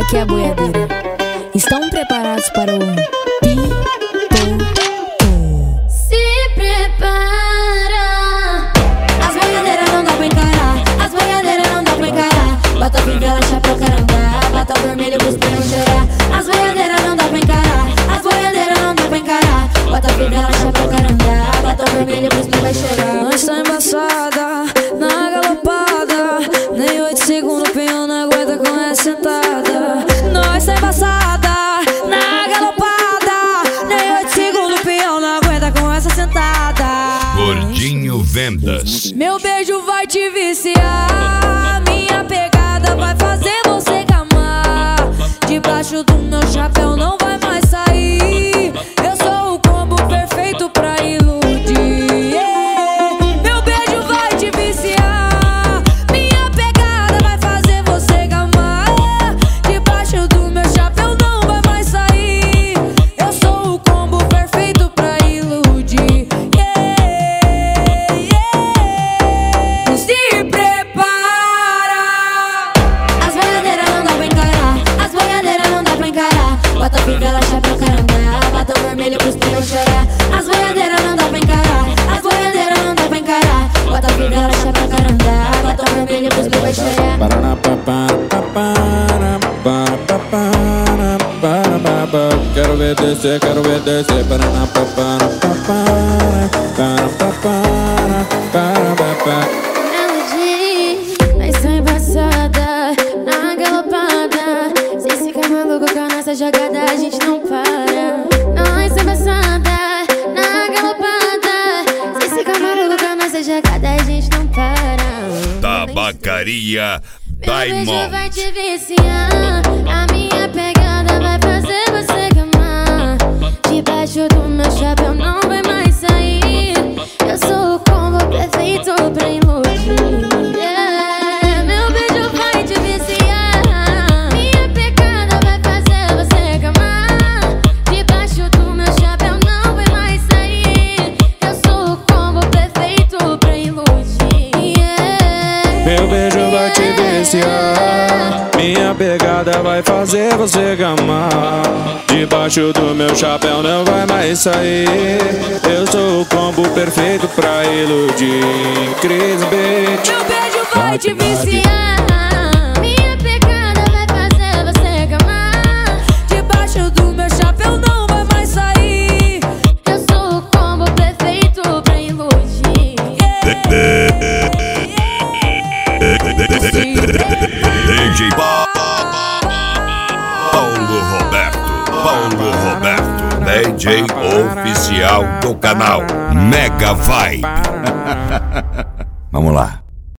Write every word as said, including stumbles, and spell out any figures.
aqui é a boiadeira. Estão preparados para o Pipoco? Se prepara. As boiadeiras não dá pra encarar, as boiadeiras não dá pra encarar. Bota fivela, chapéu, carandá, bota vermelho pros pinos chorar. As boiadeiras não dá pra encarar, as boiadeiras não dá pra encarar. Bota fivela, chapéu, carandá, bota vermelho pros pinos vai chorar. Nós tá embaçada, na galopada, nem oito segundos o peão não aguenta com essa sentada. Nós tá embaçada, na galopada, nem oito segundos o peão não aguenta com essa sentada. Gordinho Vendas. Meu beijo vai te viciar, minha pegada vai fazer você gamar. Debaixo do meu chapéu não vai mais sair. Eu sou o combo perfeito pra iludir. Yeah. Meu beijo vai te viciar, minha pegada vai fazer você gamar. Debaixo do meu chapéu não vai mais sair. Eu sou o combo perfeito pra iludir. Yeah. Yeah. Se prepara. As boiadeiras não dá pra encarar, as boiadeiras não dá pra encarar. Bota fivela, chapéu, carandá, bota o vermelho pros pinos chorar. As boiadeiras não dá pra encarar, as boiadeiras não dá pra encarar. Bota fivela, chapéu, carandá, bota o vermelho pros pinos vai chorar. Quero ver descer, quero ver descer. Melody, nós tá embaçada, na galopada. Se ficar maluco com a nossa jogada, a gente não para. Nós tá embaçada, na galopada. Se ficar maluco com a nossa jogada, a gente não para. Tabacaria Meu beijo vai Diamond. te viciar, a minha pegada vai fazer você gamar. Debaixo do meu chapéu não vai mais sair. Eu sou o combo perfeito pra iludir. Yeah. Meu beijo vai te viciar, minha pegada vai fazer você gamar. Debaixo do meu chapéu não vai mais sair. Eu sou o combo perfeito pra iludir. Yeah. Meu beijo vai te viciar, minha pegada vai fazer você gamar. Debaixo do meu chapéu não vai mais sair. Eu sou o combo perfeito pra iludir. Cris Beat. Meu beijo vai te viciar, minha pegada vai fazer você gamar. Debaixo do meu chapéu não vai mais sair. Eu sou o combo perfeito pra iludir. D J Pa- Paulo Roberto. Paulo Roberto. D J oficial do canal Mega Vibe. Vamos lá.